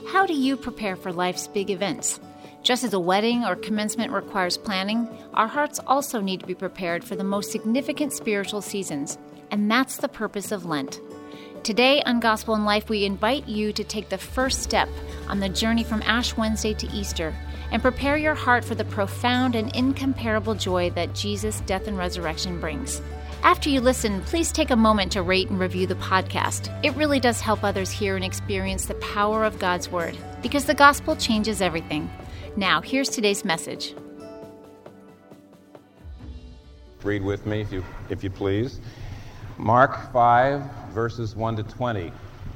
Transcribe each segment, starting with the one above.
How do you prepare for life's big events? Just as a wedding or commencement requires planning, our hearts also need to be prepared for the most significant spiritual seasons, and that's the purpose of Lent. Today on Gospel in Life, we invite you to take the first step on the journey from Ash Wednesday to Easter and prepare your heart for the profound and incomparable joy that Jesus' death and resurrection brings. After you listen, please take a moment to rate and review the podcast. It really does help others hear and experience the power of God's Word, because the gospel changes everything. Now, here's today's message. Read with me, if you please. Mark 5, verses 1 to 20.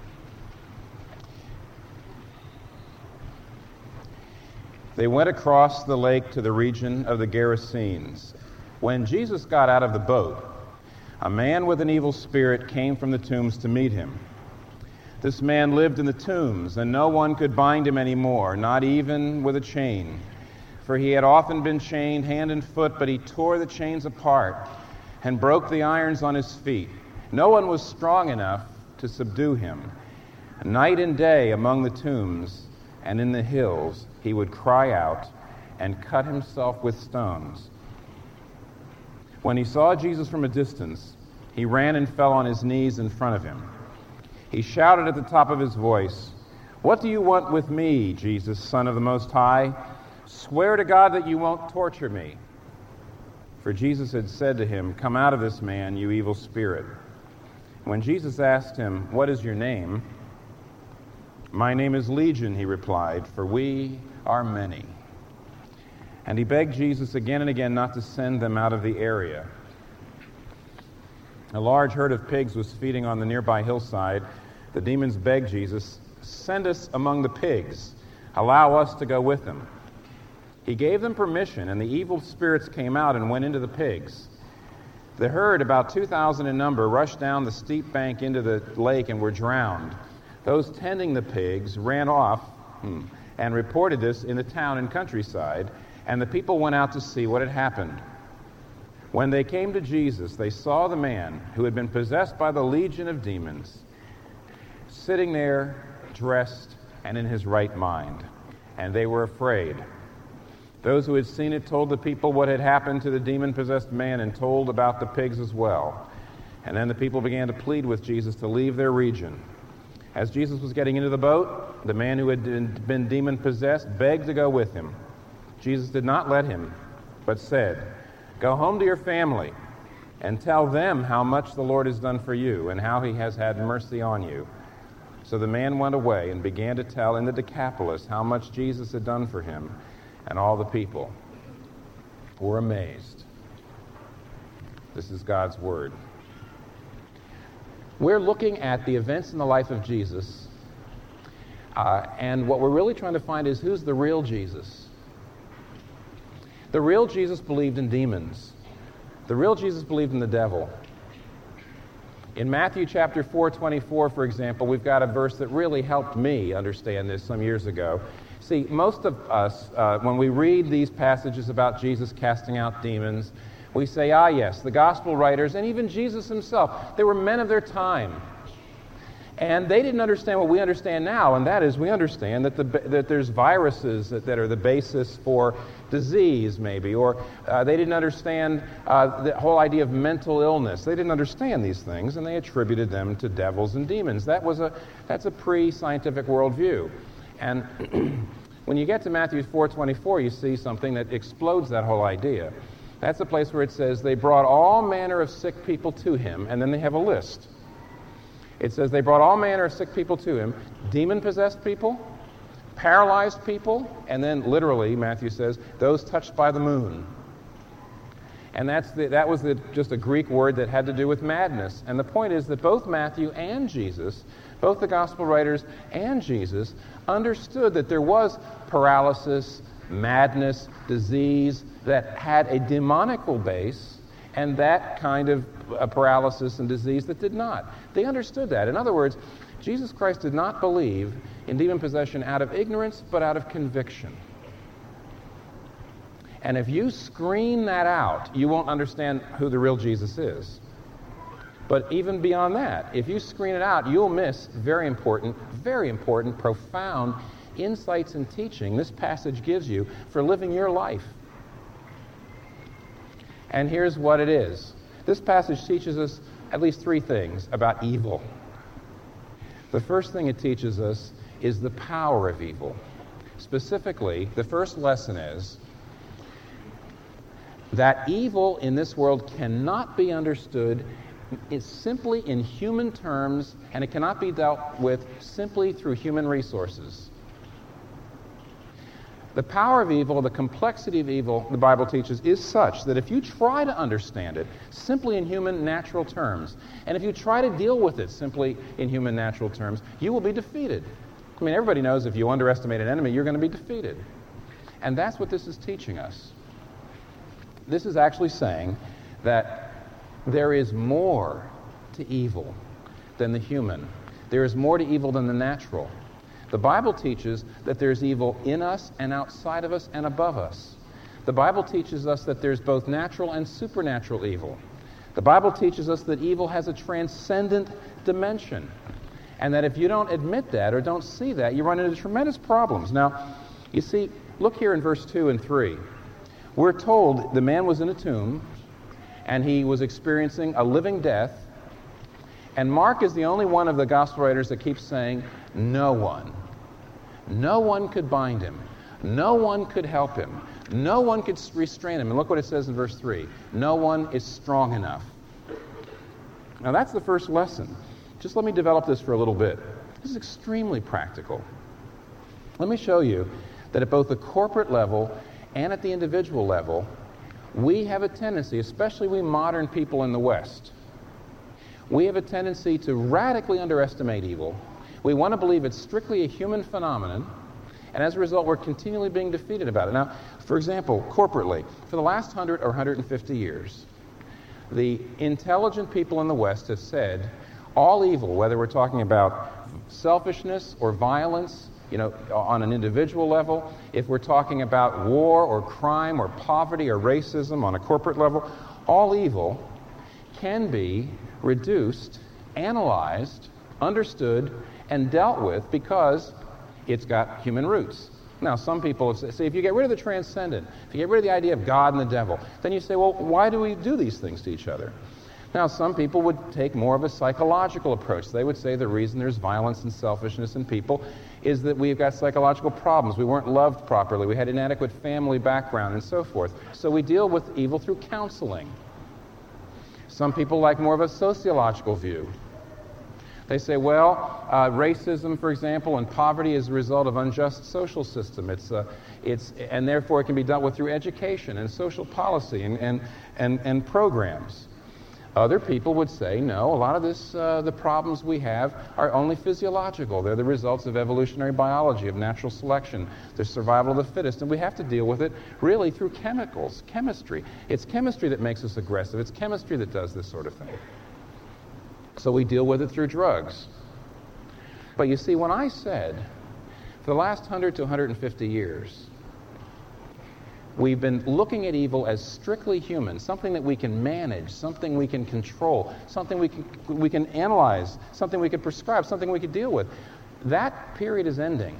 They went across the lake to the region of the Gerasenes. When Jesus got out of the boat, a man with an evil spirit came from the tombs to meet him. This man lived in the tombs, and no one could bind him anymore, not even with a chain. For he had often been chained hand and foot, but he tore the chains apart and broke the irons on his feet. No one was strong enough to subdue him. Night and day among the tombs and in the hills he would cry out and cut himself with stones. When he saw Jesus from a distance, he ran and fell on his knees in front of him. He shouted at the top of his voice, "What do you want with me, Jesus, Son of the Most High? Swear to God that you won't torture me." For Jesus had said to him, "Come out of this man, you evil spirit." When Jesus asked him, "What is your name?" "My name is Legion," he replied, "for we are many." And he begged Jesus again and again not to send them out of the area. A large herd of pigs was feeding on the nearby hillside. The demons begged Jesus, "Send us among the pigs. Allow us to go with them." He gave them permission, and the evil spirits came out and went into the pigs. The herd, about 2,000 in number, rushed down the steep bank into the lake and were drowned. Those tending the pigs ran off and reported this in the town and countryside, and the people went out to see what had happened. When they came to Jesus, they saw the man who had been possessed by the legion of demons sitting there, dressed and in his right mind, and they were afraid. Those who had seen it told the people what had happened to the demon-possessed man and told about the pigs as well. And then the people began to plead with Jesus to leave their region. As Jesus was getting into the boat, the man who had been demon-possessed begged to go with him. Jesus did not let him, but said, "Go home to your family and tell them how much the Lord has done for you and how he has had mercy on you." So the man went away and began to tell in the Decapolis how much Jesus had done for him, and all the people were amazed. This is God's Word. We're looking at the events in the life of Jesus, and what we're really trying to find is who's the real Jesus. The real Jesus believed in demons. The real Jesus believed in the devil. In Matthew chapter 4:24, for example, we've got a verse that really helped me understand this some years ago. See, most of us, when we read these passages about Jesus casting out demons, we say, yes, the gospel writers, and even Jesus himself, they were men of their time. And they didn't understand what we understand now, and that is we understand that there's viruses that are the basis for disease, maybe, or they didn't understand the whole idea of mental illness. They didn't understand these things, and they attributed them to devils and demons. That's a pre-scientific worldview. And when you get to Matthew 4:24, you see something that explodes that whole idea. That's the place where it says, they brought all manner of sick people to him, and then they have a list. It says they brought all manner of sick people to him, demon-possessed people, paralyzed people, and then literally, Matthew says, those touched by the moon. And that was just a Greek word that had to do with madness. And the point is that both Matthew and Jesus, both the gospel writers and Jesus, understood that there was paralysis, madness, disease that had a demonical base, and that kind of paralysis and disease that did not. They understood that. In other words, Jesus Christ did not believe in demon possession out of ignorance, but out of conviction. And if you screen that out, you won't understand who the real Jesus is. But even beyond that, if you screen it out, you'll miss very important, profound, insights and teaching this passage gives you for living your life. And here's what it is. This passage teaches us at least three things about evil. The first thing it teaches us is the power of evil. Specifically, the first lesson is that evil in this world cannot be understood simply in human terms, and it cannot be dealt with simply through human resources. The power of evil, the complexity of evil, the Bible teaches, is such that if you try to understand it simply in human natural terms, and if you try to deal with it simply in human natural terms, you will be defeated. I mean, everybody knows if you underestimate an enemy, you're going to be defeated. And that's what this is teaching us. This is actually saying that there is more to evil than the human. There is more to evil than the natural. The Bible teaches that there's evil in us and outside of us and above us. The Bible teaches us that there's both natural and supernatural evil. The Bible teaches us that evil has a transcendent dimension, and that if you don't admit that or don't see that, you run into tremendous problems. Now, you see, look here in verse 2 and 3. We're told the man was in a tomb, and he was experiencing a living death, and Mark is the only one of the gospel writers that keeps saying, no one could bind him. No one could help him. No one could restrain him. And look what it says in verse 3. No one is strong enough. Now that's the first lesson. Just let me develop this for a little bit. This is extremely practical. Let me show you that at both the corporate level and at the individual level, we have a tendency, especially we modern people in the West, we have a tendency to radically underestimate evil. We want to believe it's strictly a human phenomenon, and as a result, we're continually being defeated about it. Now, for example, corporately, for the last 100 or 150 years, the intelligent people in the West have said all evil, whether we're talking about selfishness or violence, on an individual level, if we're talking about war or crime or poverty or racism on a corporate level, all evil can be reduced, analyzed, understood, and dealt with because it's got human roots. Now, some people say, if you get rid of the transcendent, if you get rid of the idea of God and the devil, then you say, well, why do we do these things to each other? Now, some people would take more of a psychological approach. They would say the reason there's violence and selfishness in people is that we've got psychological problems. We weren't loved properly. We had inadequate family background and so forth. So we deal with evil through counseling. Some people like more of a sociological view. They say, well, racism, for example, and poverty is a result of unjust social system. And therefore it can be dealt with through education and social policy and programs. Other people would say, no, a lot of the problems we have are only physiological. They're the results of evolutionary biology, of natural selection, the survival of the fittest, and we have to deal with it really through chemistry. It's chemistry that makes us aggressive. It's chemistry that does this sort of thing. So we deal with it through drugs. But you see, when I said, for the last 100 to 150 years, we've been looking at evil as strictly human, something that we can manage, something we can control, something we can analyze, something we can prescribe, something we can deal with. That period is ending.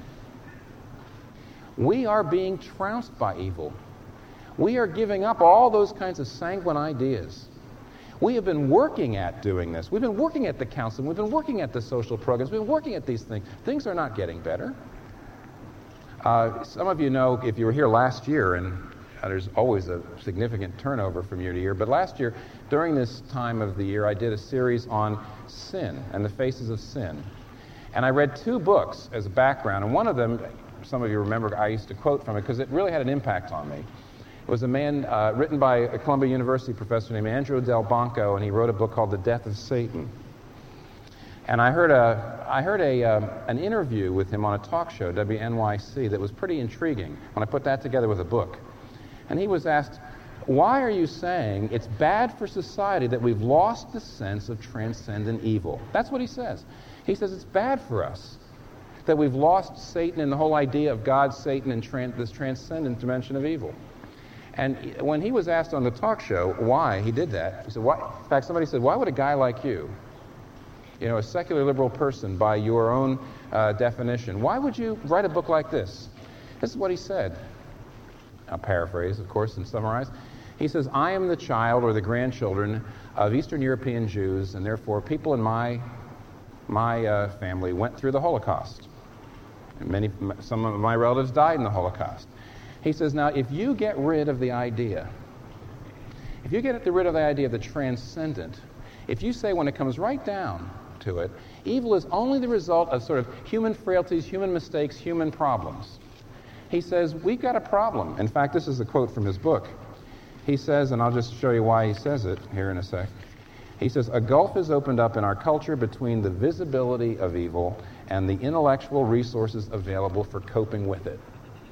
We are being trounced by evil. We are giving up all those kinds of sanguine ideas. We have been working at doing this. We've been working at the counseling. We've been working at the social programs. We've been working at these things. Things are not getting better. Some of you know, if you were here last year, and there's always a significant turnover from year to year, but last year, during this time of the year, I did a series on sin and the faces of sin. And I read 2 books as a background, and one of them, some of you remember, I used to quote from it because it really had an impact on me. It was a man written by a Columbia University professor named Andrew Del Banco, and he wrote a book called The Death of Satan. And I heard an interview with him on a talk show, WNYC, that was pretty intriguing when I put that together with a book. And he was asked, why are you saying it's bad for society that we've lost the sense of transcendent evil? That's what he says. He says it's bad for us that we've lost Satan and the whole idea of God, Satan, and this transcendent dimension of evil. And when he was asked on the talk show why he did that, he said, "Why?" In fact, somebody said, why would a guy like you a secular liberal person by your own definition, why would you write a book like this? This is what he said. I'll paraphrase, of course, and summarize. He says, I am the child or the grandchildren of Eastern European Jews, and therefore people in my family went through the Holocaust. And some of my relatives died in the Holocaust. He says, now, if you get rid of the idea of the transcendent, if you say when it comes right down to it, evil is only the result of sort of human frailties, human mistakes, human problems, he says, we've got a problem. In fact, this is a quote from his book. He says, and I'll just show you why he says it here in a sec. He says, a gulf has opened up in our culture between the visibility of evil and the intellectual resources available for coping with it.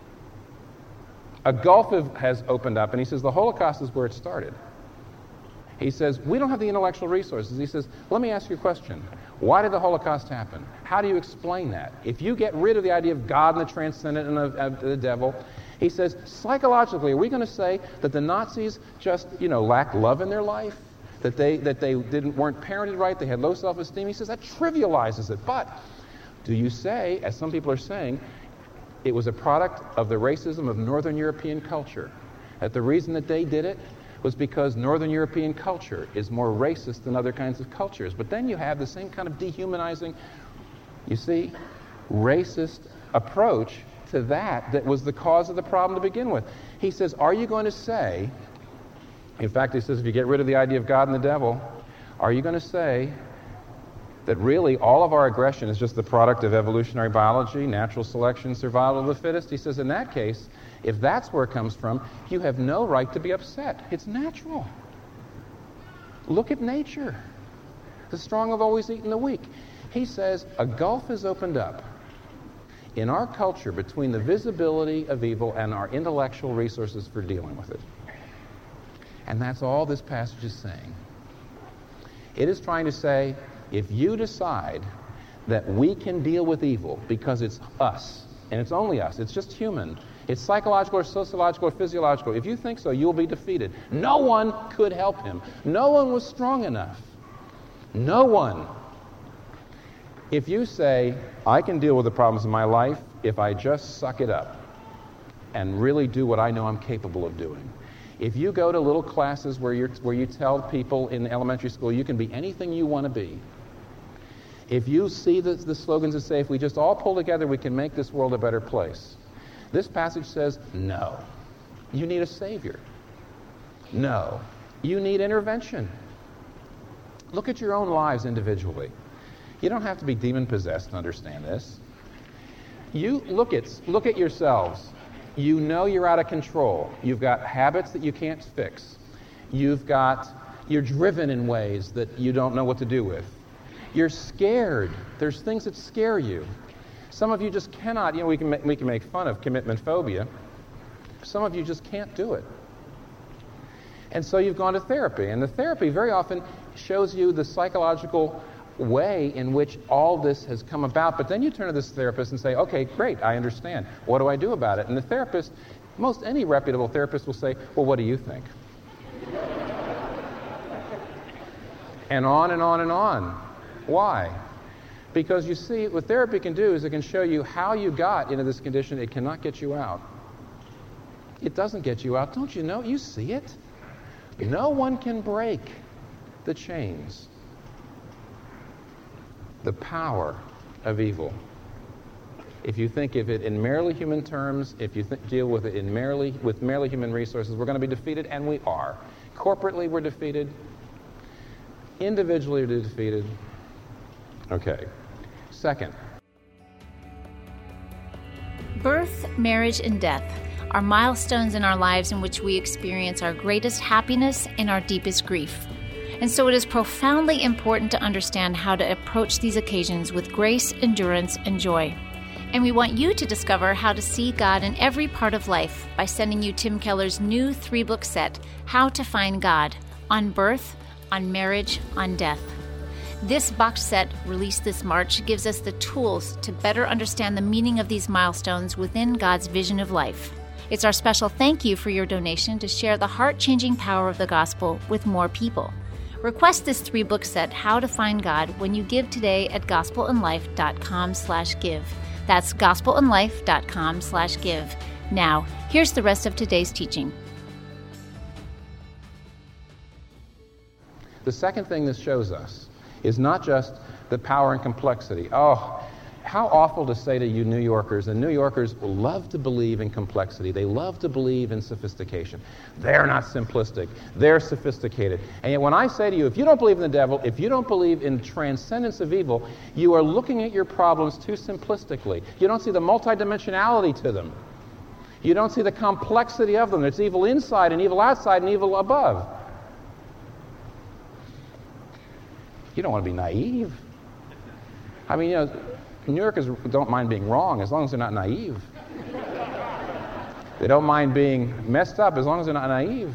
A gulf has opened up, and he says the Holocaust is where it started. He says, we don't have the intellectual resources. He says, let me ask you a question. Why did the Holocaust happen? How do you explain that? If you get rid of the idea of God and the transcendent and of the devil, he says, psychologically, are we going to say that the Nazis just, lacked love in their life? That they weren't parented right, they had low self-esteem? He says that trivializes it. But do you say, as some people are saying, it was a product of the racism of Northern European culture? That the reason that they did it was because Northern European culture is more racist than other kinds of cultures. But then you have the same kind of dehumanizing, racist approach to that was the cause of the problem to begin with. He says, are you going to say, in fact, he says, if you get rid of the idea of God and the devil, are you going to say that really all of our aggression is just the product of evolutionary biology, natural selection, survival of the fittest? He says, in that case, if that's where it comes from, you have no right to be upset. It's natural. Look at nature. The strong have always eaten the weak. He says, a gulf has opened up in our culture between the visibility of evil and our intellectual resources for dealing with it. And that's all this passage is saying. It is trying to say, if you decide that we can deal with evil because it's us, and it's only us, it's just human, it's psychological or sociological or physiological, if you think so, you'll be defeated. No one could help him. No one was strong enough. No one. If you say, I can deal with the problems in my life if I just suck it up and really do what I know I'm capable of doing. If you go to little classes where you tell people in elementary school you can be anything you want to be, if you see the slogans that say, if we just all pull together, we can make this world a better place. This passage says, no. You need a Savior. No. You need intervention. Look at your own lives individually. You don't have to be demon-possessed to understand this. You look at yourselves. You know you're out of control. You've got habits that you can't fix. You're driven in ways that you don't know what to do with. You're scared. There's things that scare you. Some of you just cannot, we can make fun of commitment phobia. Some of you just can't do it. And so you've gone to therapy. And the therapy very often shows you the psychological way in which all this has come about. But then you turn to this therapist and say, okay, great, I understand. What do I do about it? And the therapist, any reputable therapist will say, well, what do you think? And on and on and on. Why? Because you see, what therapy can do is it can show you how you got into this condition. It cannot get you out. It doesn't get you out. Don't you know? You see it. No one can break the chains, the power of evil. If you think of it in merely human terms, if you deal with it with merely human resources, we're going to be defeated, and we are. Corporately, we're defeated. Individually, we're defeated. Okay. Second. Birth, marriage, and death are milestones in our lives in which we experience our greatest happiness and our deepest grief. And so it is profoundly important to understand how to approach these occasions with grace, endurance, and joy. And we want you to discover how to see God in every part of life by sending you Tim Keller's new 3-book set, How to Find God, on birth, on marriage, on death. This box set, released this March, gives us the tools to better understand the meaning of these milestones within God's vision of life. It's our special thank you for your donation to share the heart-changing power of the gospel with more people. Request this 3-book set, How to Find God, when you give today at gospelandlife.com/give. That's gospelandlife.com/give. Now, here's the rest of today's teaching. The second thing this shows us is not just the power and complexity. Oh, how awful to say to you New Yorkers, and New Yorkers love to believe in complexity. They love to believe in sophistication. They're not simplistic. They're sophisticated. And yet when I say to you, if you don't believe in the devil, if you don't believe in transcendence of evil, you are looking at your problems too simplistically. You don't see the multidimensionality to them. You don't see the complexity of them. There's evil inside and evil outside and evil above. You don't want to be naive. I mean, New Yorkers don't mind being wrong as long as they're not naive. They don't mind being messed up as long as they're not naive.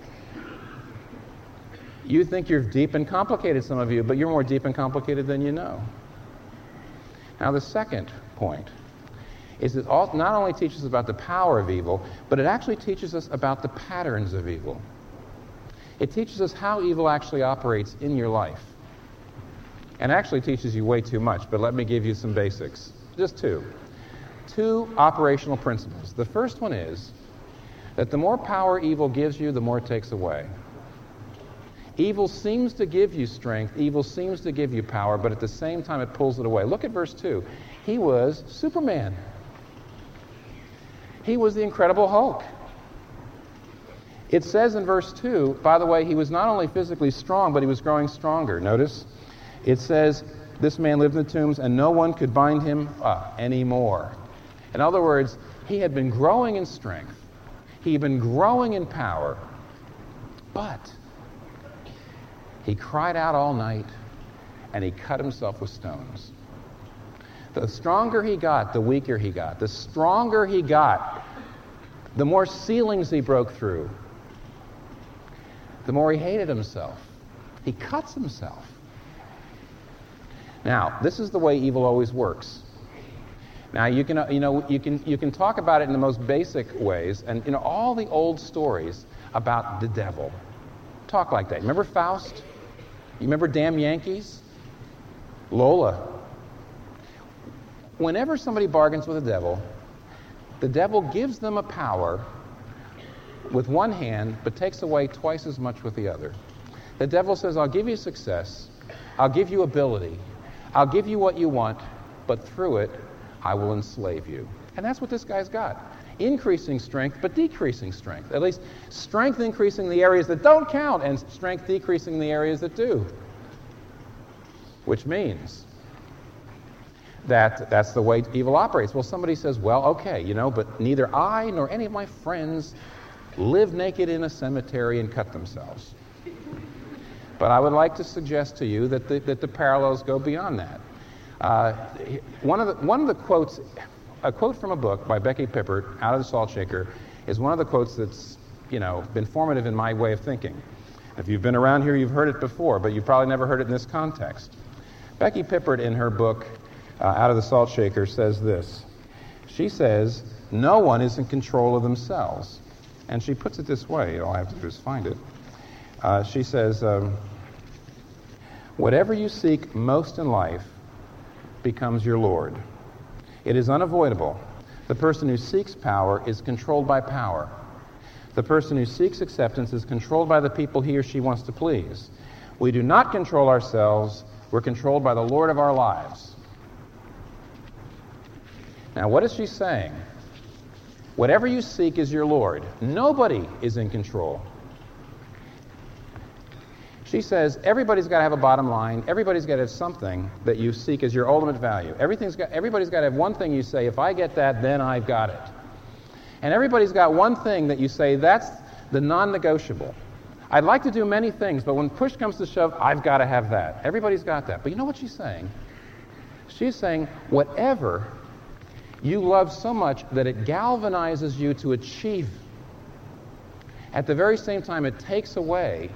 You think you're deep and complicated, some of you, but you're more deep and complicated than you know. Now, the second point is it not only teaches us about the power of evil, but it actually teaches us about the patterns of evil. It teaches us how evil actually operates in your life. And actually teaches you way too much, but let me give you some basics. Just two. Two operational principles. The first one is that the more power evil gives you, the more it takes away. Evil seems to give you strength, evil seems to give you power, but at the same time it pulls it away. Look at verse 2. He was Superman. He was the Incredible Hulk. It says in verse 2, by the way, he was not only physically strong, but he was growing stronger. Notice? It says, this man lived in the tombs, and no one could bind him anymore. In other words, he had been growing in strength. He had been growing in power. But he cried out all night, and he cut himself with stones. The stronger he got, the weaker he got. The stronger he got, the more ceilings he broke through. The more he hated himself. He cuts himself. Now, this is the way evil always works. Now, you can talk about it in the most basic ways, and all the old stories about the devil talk like that. Remember Faust? You remember Damn Yankees? Lola. Whenever somebody bargains with the devil gives them a power with one hand, but takes away twice as much with the other. The devil says, I'll give you success, I'll give you ability, I'll give you what you want, but through it, I will enslave you. And that's what this guy's got. Increasing strength, but decreasing strength. At least strength increasing the areas that don't count, and strength decreasing the areas that do. Which means that that's the way evil operates. Well, somebody says, well, okay, but neither I nor any of my friends live naked in a cemetery and cut themselves. But I would like to suggest to you that the parallels go beyond that. One of the quotes, a quote from a book by Becky Pippert, Out of the Salt Shaker, is one of the quotes that's been formative in my way of thinking. If you've been around here, you've heard it before, but you've probably never heard it in this context. Becky Pippert, in her book Out of the Salt Shaker, says this. She says, "No one is in control of themselves," and she puts it this way. All I have to do is find it. She says, whatever you seek most in life becomes your Lord. It is unavoidable. The person who seeks power is controlled by power. The person who seeks acceptance is controlled by the people he or she wants to please. We do not control ourselves. We're controlled by the Lord of our lives. Now, what is she saying? Whatever you seek is your Lord. Nobody is in control. She says everybody's got to have a bottom line. Everybody's got to have something that you seek as your ultimate value. Everybody's got to have one thing you say, if I get that, then I've got it. And everybody's got one thing that you say, that's the non-negotiable. I'd like to do many things, but when push comes to shove, I've got to have that. Everybody's got that. But you know what she's saying? She's saying whatever you love so much that it galvanizes you to achieve, at the very same time it takes away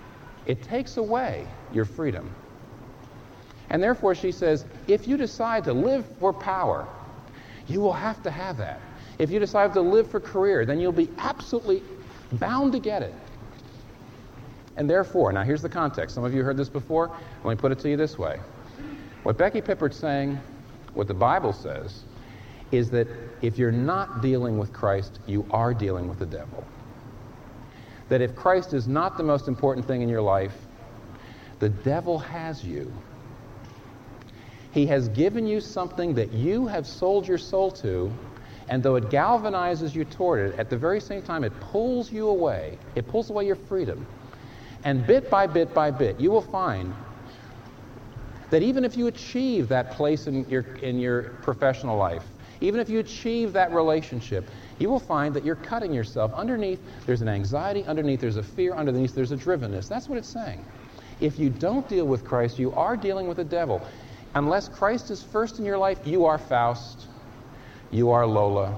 your freedom. And therefore, she says, if you decide to live for power, you will have to have that. If you decide to live for career, then you'll be absolutely bound to get it. And therefore, now here's the context. Some of you heard this before. Let me put it to you this way. What Becky Pippert's saying, what the Bible says, is that if you're not dealing with Christ, you are dealing with the devil. That if Christ is not the most important thing in your life, the devil has you. He has given you something that you have sold your soul to, and though it galvanizes you toward it, at the very same time it pulls you away. It pulls away your freedom. And bit by bit by bit, you will find that even if you achieve that place in your professional life, even if you achieve that relationship, you will find that you're cutting yourself. Underneath, there's an anxiety. Underneath, there's a fear. Underneath, there's a drivenness. That's what it's saying. If you don't deal with Christ, you are dealing with the devil. Unless Christ is first in your life, you are Faust. You are Lola.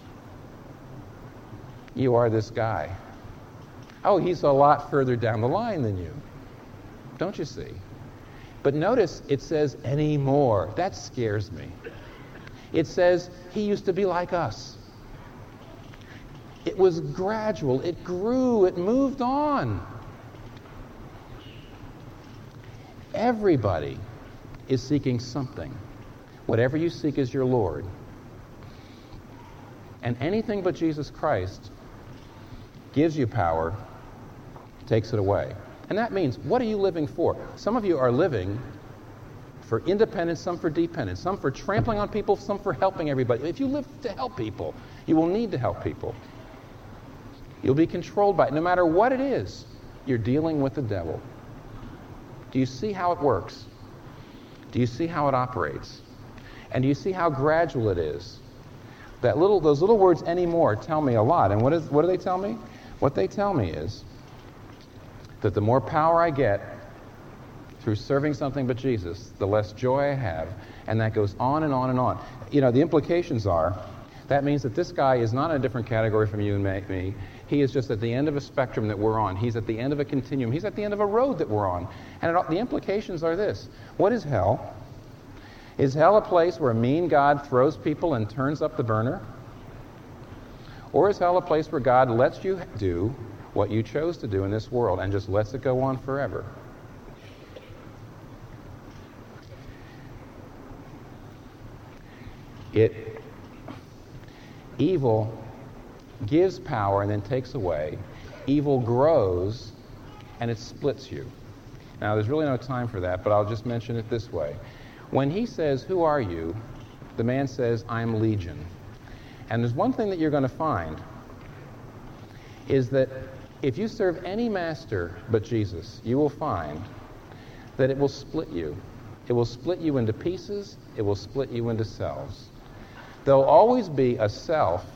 You are this guy. Oh, he's a lot further down the line than you. Don't you see? But notice it says anymore. That scares me. It says he used to be like us. It was gradual. It grew. It moved on. Everybody is seeking something. Whatever you seek is your Lord. And anything but Jesus Christ gives you power, takes it away. And that means, what are you living for? Some of you are living for independence, some for dependence, some for trampling on people, some for helping everybody. If you live to help people, you will need to help people. You'll be controlled by it. No matter what it is, you're dealing with the devil. Do you see how it works? Do you see how it operates? And do you see how gradual it is? Those little words anymore tell me a lot. And what do they tell me? What they tell me is that the more power I get through serving something but Jesus, the less joy I have, and that goes on and on and on. You know, the implications are, that means that this guy is not in a different category from you and me. He is just at the end of a spectrum that we're on. He's at the end of a continuum. He's at the end of a road that we're on. And the implications are this. What is hell? Is hell a place where a mean God throws people and turns up the burner? Or is hell a place where God lets you do what you chose to do in this world and just lets it go on forever? Evil gives power and then takes away. Evil grows and it splits you. Now, there's really no time for that, but I'll just mention it this way. When he says, "Who are you?" the man says, "I'm Legion." And there's one thing that you're going to find is that if you serve any master but Jesus, you will find that it will split you. It will split you into pieces. It will split you into selves. There'll always be a self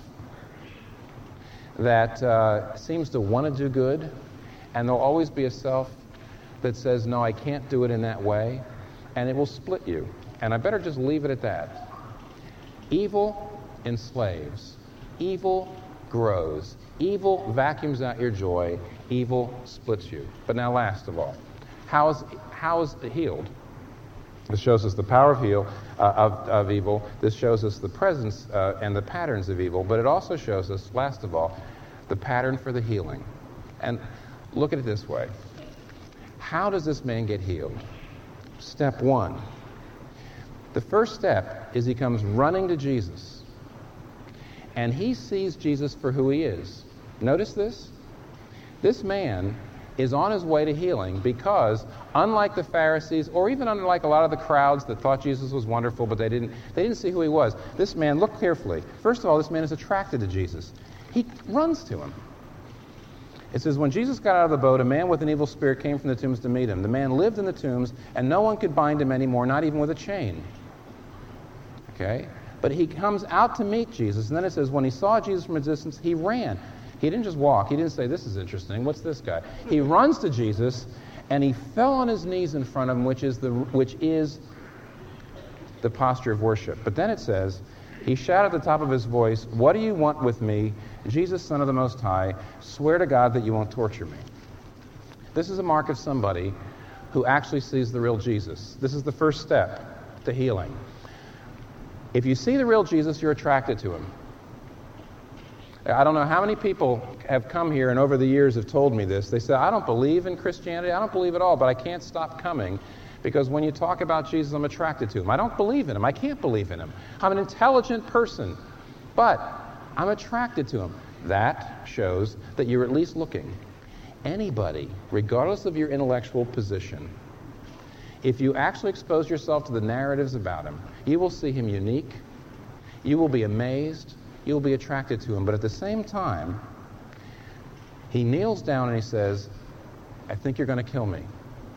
that seems to want to do good, and there'll always be a self that says, "No, I can't do it in that way," and it will split you. And I better just leave it at that. Evil enslaves. Evil grows. Evil vacuums out your joy. Evil splits you. But now, last of all, how is it healed? This shows us the power of evil. This shows us the presence and the patterns of evil. But it also shows us, last of all, the pattern for the healing. And look at it this way. How does this man get healed? Step one. The first step is he comes running to Jesus. And he sees Jesus for who he is. Notice this. This man is on his way to healing because, unlike the Pharisees, or even unlike a lot of the crowds that thought Jesus was wonderful, but they didn't see who he was, this man, look carefully. First of all, this man is attracted to Jesus. He runs to him. It says, when Jesus got out of the boat, a man with an evil spirit came from the tombs to meet him. The man lived in the tombs, and no one could bind him anymore, not even with a chain. Okay? But he comes out to meet Jesus, and then it says, when he saw Jesus from a distance, he ran. He didn't just walk. He didn't say, "This is interesting. What's this guy?" He runs to Jesus, and he fell on his knees in front of him, which is the posture of worship. But then it says, he shouted at the top of his voice, "What do you want with me, Jesus, Son of the Most High? Swear to God that you won't torture me." This is a mark of somebody who actually sees the real Jesus. This is the first step to healing. If you see the real Jesus, you're attracted to him. I don't know how many people have come here and over the years have told me this. They say, I don't believe in Christianity, I don't believe at all, but I can't stop coming because when you talk about Jesus, I'm attracted to him. I don't believe in him. I can't believe in him. I'm an intelligent person, but I'm attracted to him. That shows that you're at least looking. Anybody, regardless of your intellectual position, if you actually expose yourself to the narratives about him, you will see him unique, you will be amazed, you will be attracted to him. But at the same time, he kneels down and he says, I think you're going to kill me.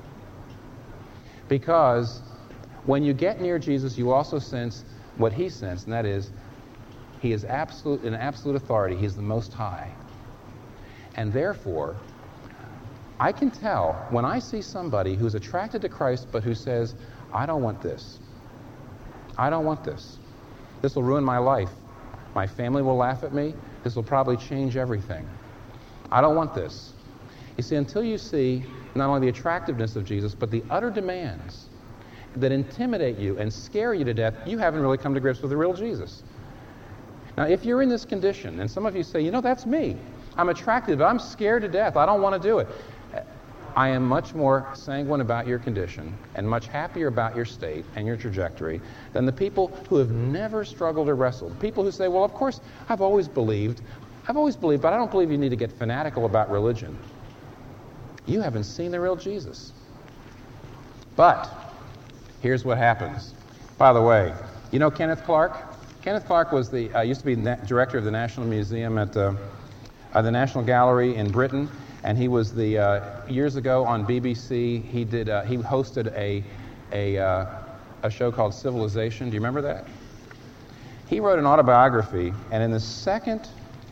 Because when you get near Jesus, you also sense what he sensed, and that is, he is in absolute authority. He's the Most High. And therefore, I can tell when I see somebody who's attracted to Christ but who says, I don't want this. I don't want this. This will ruin my life. My family will laugh at me. This will probably change everything. I don't want this. You see, until you see not only the attractiveness of Jesus, but the utter demands that intimidate you and scare you to death, you haven't really come to grips with the real Jesus. Now, if you're in this condition, and some of you say, that's me. I'm attracted, but I'm scared to death. I don't want to do it. I am much more sanguine about your condition and much happier about your state and your trajectory than the people who have never struggled or wrestled. People who say, well, of course, I've always believed, but I don't believe you need to get fanatical about religion. You haven't seen the real Jesus. But here's what happens. By the way, you know Kenneth Clark? Kenneth Clark was used to be director of the National Museum at the National Gallery in Britain, and he was years ago on BBC. He hosted a show called Civilization. Do you remember that? He wrote an autobiography, and in the second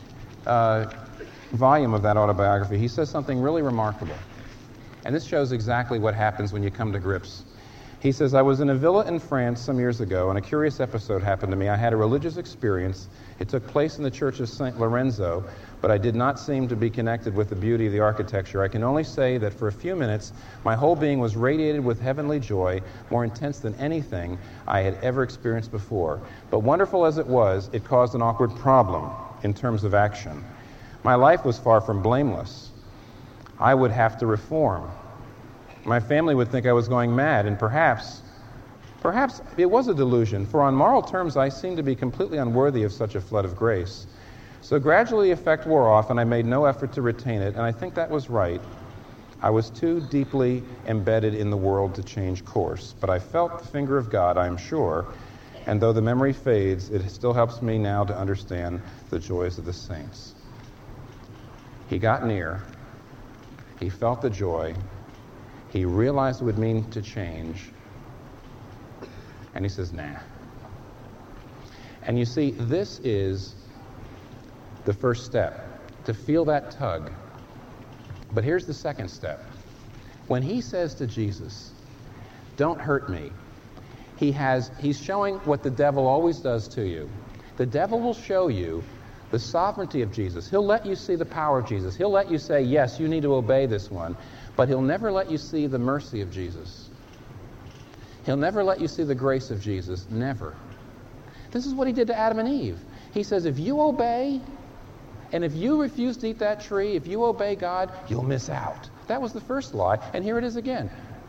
volume of that autobiography, he says something really remarkable. And this shows exactly what happens when you come to grips. He says, I was in a villa in France some years ago, and a curious episode happened to me. I had a religious experience. It took place in the Church of St. Lorenzo, but I did not seem to be connected with the beauty of the architecture. I can only say that for a few minutes, my whole being was radiated with heavenly joy, more intense than anything I had ever experienced before. But wonderful as it was, it caused an awkward problem in terms of action. My life was far from blameless. I would have to reform. My family would think I was going mad, and perhaps it was a delusion, for on moral terms I seemed to be completely unworthy of such a flood of grace. So gradually the effect wore off, and I made no effort to retain it, and I think that was right. I was too deeply embedded in the world to change course, but I felt the finger of God, I am sure, and though the memory fades, it still helps me now to understand the joys of the saints. He got near. He felt the joy. He realized it would mean to change. And he says, nah. And you see, this is the first step, to feel that tug. But here's the second step. When he says to Jesus, don't hurt me, he's showing what the devil always does to you. The devil will show you the sovereignty of Jesus. He'll let you see the power of Jesus. He'll let you say, yes, you need to obey this one. But he'll never let you see the mercy of Jesus. He'll never let you see the grace of Jesus. Never. This is what he did to Adam and Eve. He says, if you obey, and if you refuse to eat that tree, if you obey God, you'll miss out. That was the first lie, and here it is again.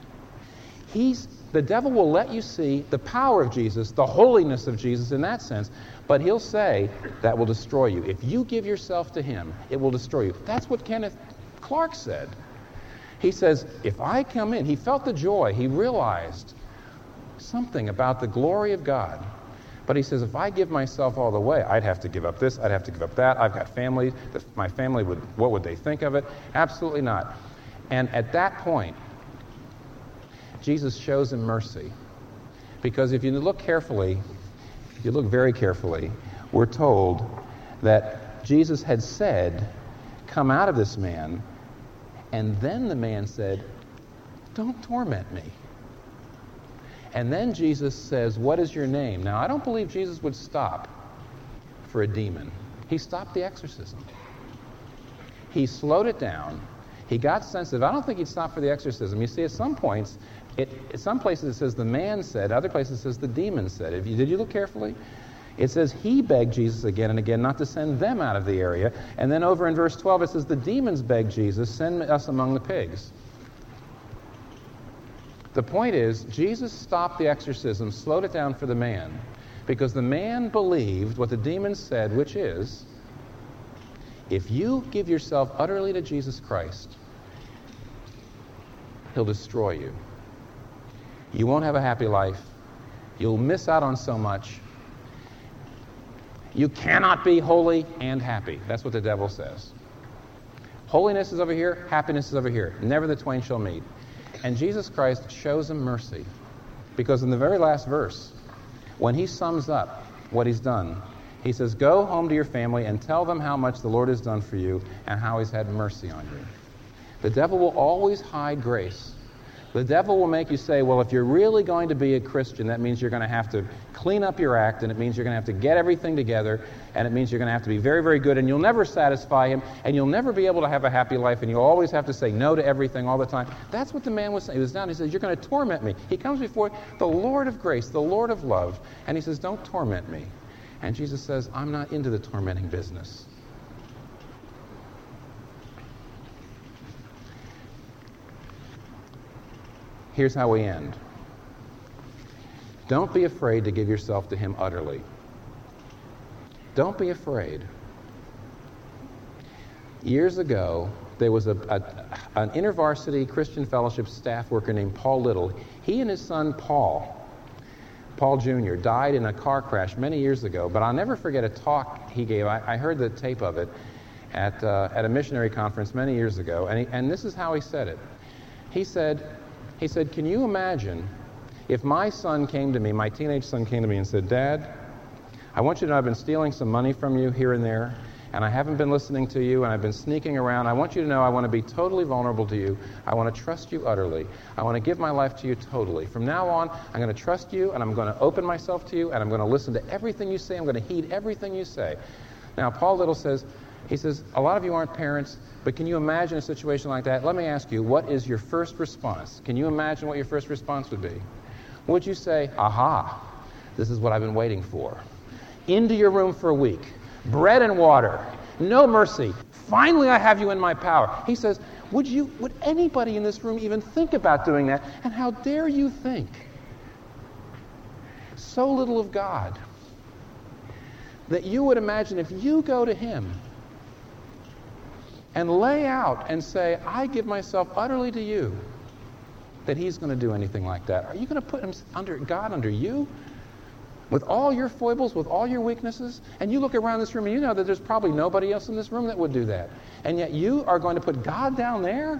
The devil will let you see the power of Jesus, the holiness of Jesus in that sense, but he'll say, that will destroy you. If you give yourself to him, it will destroy you. That's what Kenneth Clark said. He says, if I come in, he felt the joy. He realized something about the glory of God. But he says, if I give myself all the way, I'd have to give up this, I'd have to give up that. I've got family. My family what would they think of it? Absolutely not. And at that point, Jesus shows him mercy. Because if you look carefully, if you look very carefully, we're told that Jesus had said, come out of this man. And then the man said, don't torment me. And then Jesus says, what is your name? Now, I don't believe Jesus would stop for a demon. He stopped the exorcism. He slowed it down. He got sensitive. I don't think he'd stop for the exorcism. You see, at some points, some places it says the man said, other places it says the demon said. Did you look carefully? It says he begged Jesus again and again not to send them out of the area. And then over in verse 12 it says the demons begged Jesus, send us among the pigs. The point is, Jesus stopped the exorcism, slowed it down for the man, because the man believed what the demons said, which is, if you give yourself utterly to Jesus Christ, he'll destroy you. You won't have a happy life. You'll miss out on so much. You cannot be holy and happy. That's what the devil says. Holiness is over here, happiness is over here. Never the twain shall meet. And Jesus Christ shows him mercy, because in the very last verse, when he sums up what he's done, he says, go home to your family and tell them how much the Lord has done for you and how he's had mercy on you. The devil will always hide grace. The devil will make you say, well, if you're really going to be a Christian, that means you're going to have to clean up your act, and it means you're going to have to get everything together, and it means you're going to have to be very, very good, and you'll never satisfy him, and you'll never be able to have a happy life, and you'll always have to say no to everything all the time. That's what the man was saying. He was down. He says, you're going to torment me. He comes before the Lord of grace, the Lord of love, and he says, don't torment me. And Jesus says, I'm not into the tormenting business. Here's how we end. Don't be afraid to give yourself to him utterly. Don't be afraid. Years ago, there was an InterVarsity Christian Fellowship staff worker named Paul Little. He and his son Paul Jr., died in a car crash many years ago, but I'll never forget a talk he gave. I heard the tape of it at a missionary conference many years ago, and this is how he said it. He said, can you imagine if my son came to me, my teenage son came to me and said, Dad, I want you to know I've been stealing some money from you here and there, and I haven't been listening to you, and I've been sneaking around. I want you to know I want to be totally vulnerable to you. I want to trust you utterly. I want to give my life to you totally. From now on, I'm going to trust you, and I'm going to open myself to you, and I'm going to listen to everything you say. I'm going to heed everything you say. Now, Paul Little says, a lot of you aren't parents, but can you imagine a situation like that? Let me ask you, what is your first response? Can you imagine what your first response would be? Would you say, aha, this is what I've been waiting for? Into your room for a week, bread and water, no mercy. Finally, I have you in my power. He says, would anybody in this room even think about doing that? And how dare you think so little of God that you would imagine if you go to him and lay out and say, I give myself utterly to you, that he's going to do anything like that. Are you going to put God under you? With all your foibles, with all your weaknesses? And you look around this room and you know that there's probably nobody else in this room that would do that. And yet you are going to put God down there?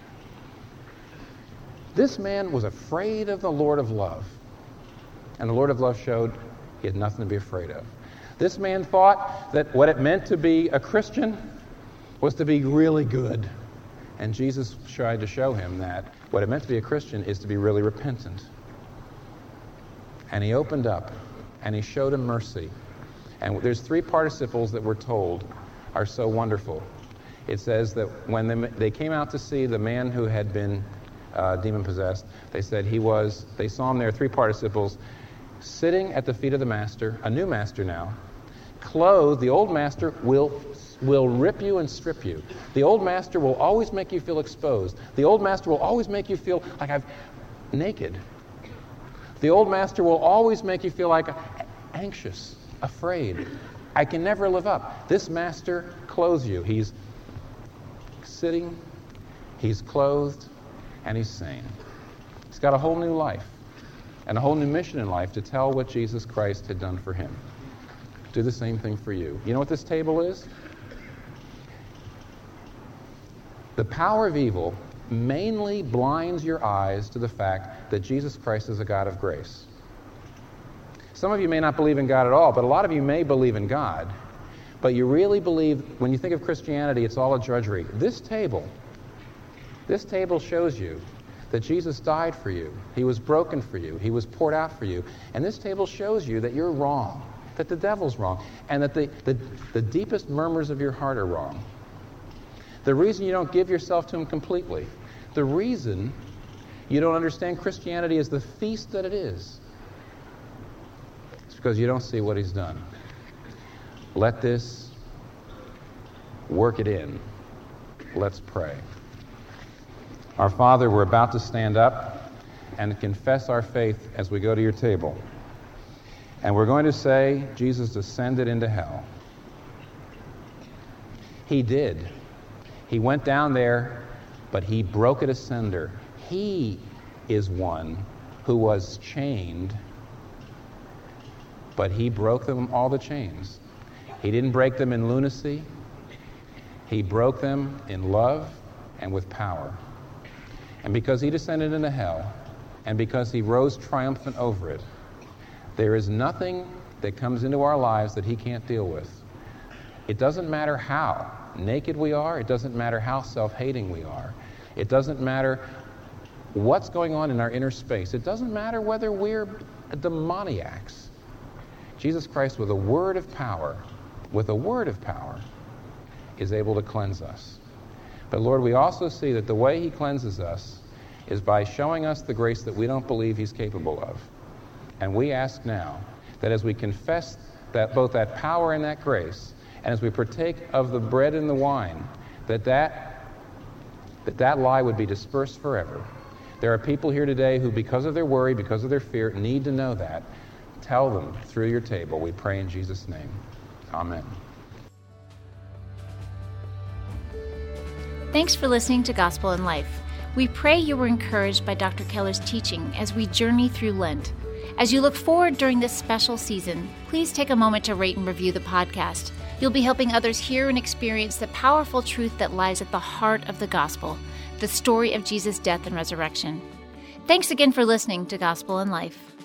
This man was afraid of the Lord of love. And the Lord of love showed he had nothing to be afraid of. This man thought that what it meant to be a Christian was to be really good. And Jesus tried to show him that what it meant to be a Christian is to be really repentant. And he opened up, and he showed him mercy. And there's 3 participles that we're told are so wonderful. It says that when they came out to see the man who had been demon-possessed, they said they saw him there, 3 participles, sitting at the feet of the master, a new master now, clothed. The old master will rip you and strip you. The old master will always make you feel exposed. The old master will always make you feel like I'm naked. The old master will always make you feel like anxious, afraid. I can never live up. This master clothes you. He's sitting, he's clothed, and he's sane. He's got a whole new life and a whole new mission in life to tell what Jesus Christ had done for him. Do the same thing for you. You know what this table is? The power of evil mainly blinds your eyes to the fact that Jesus Christ is a God of grace. Some of you may not believe in God at all, but a lot of you may believe in God, but you really believe, when you think of Christianity, it's all a drudgery. This table shows you that Jesus died for you. He was broken for you. He was poured out for you. And this table shows you that you're wrong, that the devil's wrong, and that the deepest murmurs of your heart are wrong. The reason you don't give yourself to him completely, the reason you don't understand Christianity as the feast that it is because you don't see what he's done. Let this work it in. Let's pray. Our Father, we're about to stand up and confess our faith as we go to your table. And we're going to say, Jesus descended into hell. He did. He went down there, but he broke it asunder. He is one who was chained, but he broke them all the chains. He didn't break them in lunacy. He broke them in love and with power. And because he descended into hell, and because he rose triumphant over it, there is nothing that comes into our lives that he can't deal with. It doesn't matter how naked we are. It doesn't matter how self-hating we are. It doesn't matter what's going on in our inner space. It doesn't matter whether we're demoniacs. Jesus Christ, with a word of power, is able to cleanse us. But Lord, we also see that the way he cleanses us is by showing us the grace that we don't believe he's capable of. And we ask now that as we confess that both that power and that grace, and as we partake of the bread and the wine, that lie would be dispersed forever. There are people here today who, because of their worry, because of their fear, need to know that. Tell them through your table. We pray in Jesus' name. Amen. Thanks for listening to Gospel in Life. We pray you were encouraged by Dr. Keller's teaching as we journey through Lent. As you look forward during this special season, please take a moment to rate and review the podcast. You'll be helping others hear and experience the powerful truth that lies at the heart of the gospel, the story of Jesus' death and resurrection. Thanks again for listening to Gospel in Life.